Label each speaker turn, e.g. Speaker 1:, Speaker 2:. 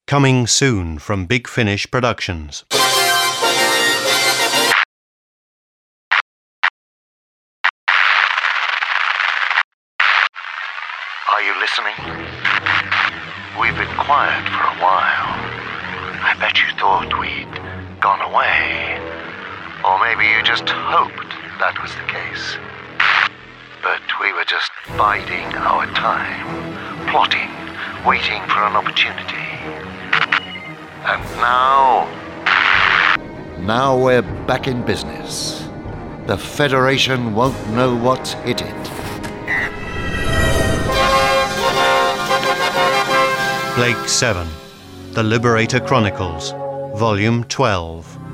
Speaker 1: Coming soon from Big Finish Productions.
Speaker 2: Are you listening? We've been quiet for a while. I bet you thought we'd gone away. Or maybe you just hoped that was the case. But we were just biding our time, plotting, waiting for an opportunity. And now we're back in business. The Federation won't know what's hit it.
Speaker 1: Blake 7, The Liberator Chronicles, Volume 12.